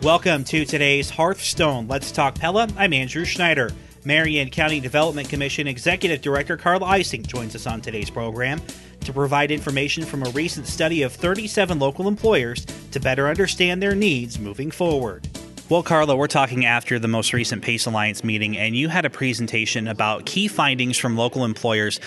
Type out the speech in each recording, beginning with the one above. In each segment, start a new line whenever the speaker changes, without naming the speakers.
Welcome to today's Hearthstone. Let's Talk Pella. I'm Andrew Schneider. Marion County Development Commission Executive Director Carla Ising joins us on today's program to provide information from a recent study of 37 local employers to better understand their needs moving forward. Well, Carla, we're talking after the most recent PACE Alliance meeting, and you had a presentation about key findings from local employers,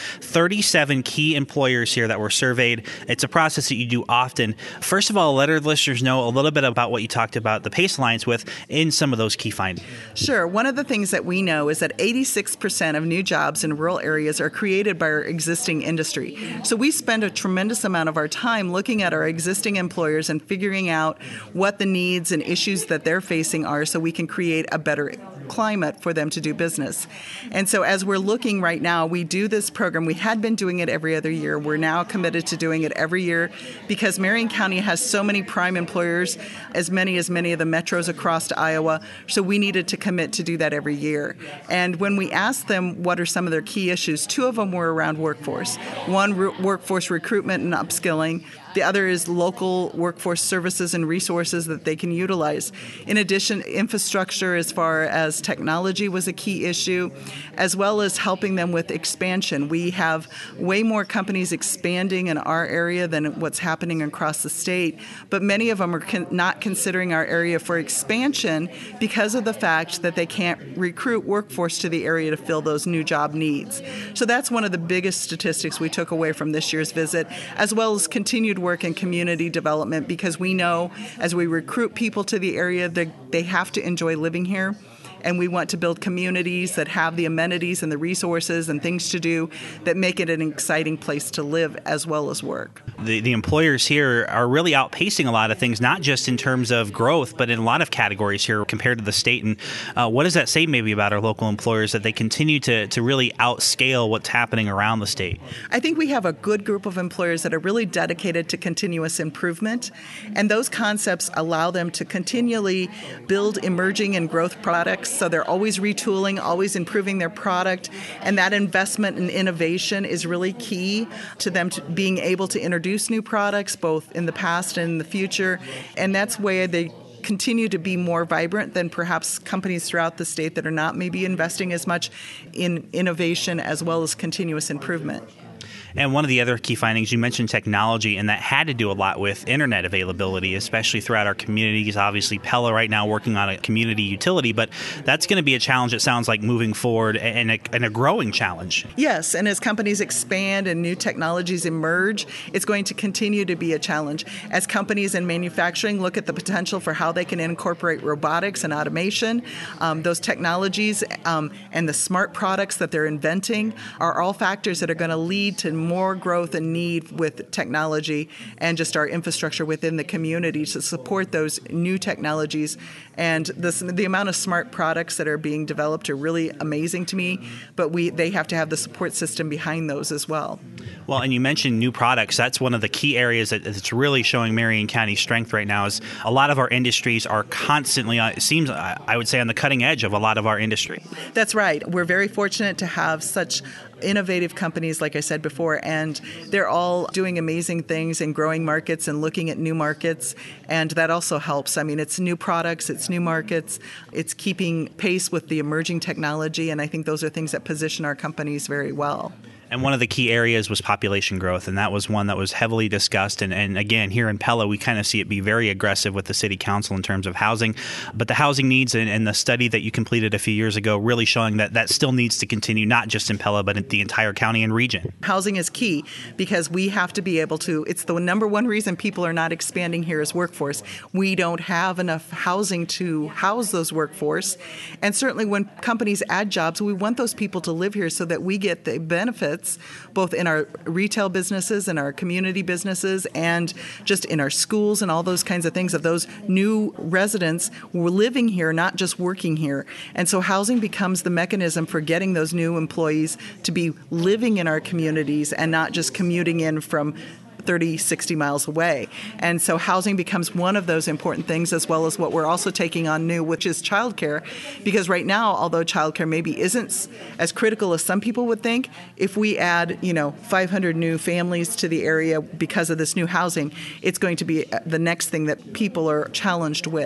37 key employers here that were surveyed. It's a process that you do often. First of all, let our listeners know a little bit about what you talked about the PACE Alliance with in some of those key findings.
Sure. One of the things that we know is that 86% of new jobs in rural areas are created by our existing industry. So we spend a tremendous amount of our time looking at our existing employers and figuring out what the needs and issues that they're facing are so we can create a better climate for them to do business. And so as we're looking right now, we do this program. We had been doing it every other year. We're now committed to doing it every year because Marion County has so many prime employers, as many of the metros across Iowa. So we needed to commit to do that every year. And when we asked them what are some of their key issues, two of them were around workforce. One, workforce recruitment and upskilling. The other is local workforce services and resources that they can utilize. In addition, infrastructure as far as technology was a key issue, as well as helping them with expansion. We have way more companies expanding in our area than what's happening across the state, but many of them are not considering our area for expansion because of the fact that they can't recruit workforce to the area to fill those new job needs. So that's one of the biggest statistics we took away from this year's visit, as well as continued work in community development, because we know as we recruit people to the area, they have to enjoy living here. And we want to build communities that have the amenities and the resources and things to do that make it an exciting place to live as well as work.
The employers here are really outpacing a lot of things, not just in terms of growth, but in a lot of categories here compared to the state. And what does that say maybe about our local employers, that they continue to really outscale what's happening around the state?
I think we have a good group of employers that are really dedicated to continuous improvement. And those concepts allow them to continually build emerging and growth products. So they're always retooling, always improving their product. And that investment in innovation is really key to them being able to introduce new products, both in the past and in the future. And that's where they continue to be more vibrant than perhaps companies throughout the state that are not maybe investing as much in innovation as well as continuous improvement.
And one of the other key findings, you mentioned technology, and that had to do a lot with internet availability, especially throughout our communities. Obviously, Pella right now working on a community utility, but that's going to be a challenge, it sounds like, moving forward, and a growing challenge.
Yes, and as companies expand and new technologies emerge, it's going to continue to be a challenge. As companies in manufacturing look at the potential for how they can incorporate robotics and automation, those technologies and the smart products that they're inventing are all factors that are going to lead to more growth and need with technology and just our infrastructure within the community to support those new technologies. And the amount of smart products that are being developed are really amazing to me, but they have to have the support system behind those as well.
Well, and you mentioned new products. That's one of the key areas that's really showing Marion County's strength right now. Is a lot of our industries are constantly, it seems, I would say, on the cutting edge of a lot of our industry.
That's right. We're very fortunate to have such innovative companies, like I said before, and they're all doing amazing things in growing markets and looking at new markets, and that also helps. I mean, it's new products, it's new markets, it's keeping pace with the emerging technology, and I think those are things that position our companies very well.
And one of the key areas was population growth, and that was one that was heavily discussed. And again, here in Pella, we kind of see it be very aggressive with the city council in terms of housing. But the housing needs and the study that you completed a few years ago really showing that still needs to continue, not just in Pella, but in the entire county and region.
Housing is key because we have to be able to, it's the number one reason people are not expanding here is workforce. We don't have enough housing to house those workforce. And certainly when companies add jobs, we want those people to live here so that we get the benefits both in our retail businesses and our community businesses and just in our schools and all those kinds of things of those new residents who are living here, not just working here. And so housing becomes the mechanism for getting those new employees to be living in our communities and not just commuting in from 30, 60 miles away. And so housing becomes one of those important things, as well as what we're also taking on new, which is childcare. Because right now, although childcare maybe isn't as critical as some people would think, if we add, 500 new families to the area because of this new housing, it's going to be the next thing that people are challenged with.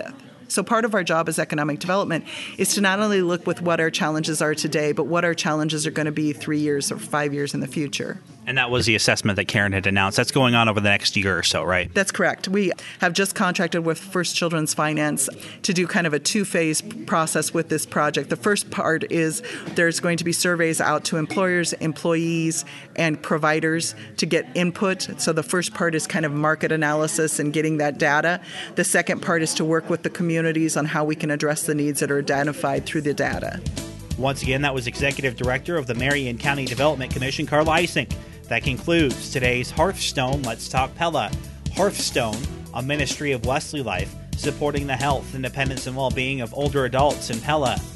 So part of our job as economic development is to not only look with what our challenges are today, but what our challenges are going to be 3 years or 5 years in the future.
And that was the assessment that Karen had announced. That's going on over the next year or so, right?
That's correct. We have just contracted with First Children's Finance to do kind of a two-phase process with this project. The first part is there's going to be surveys out to employers, employees, and providers to get input. So the first part is kind of market analysis and getting that data. The second part is to work with the communities on how we can address the needs that are identified through the data.
Once again, that was Executive Director of the Marion County Development Commission, Carla Ising. That concludes today's Hearthstone Let's Talk Pella. Hearthstone, a ministry of Wesley Life, supporting the health, independence, and well-being of older adults in Pella.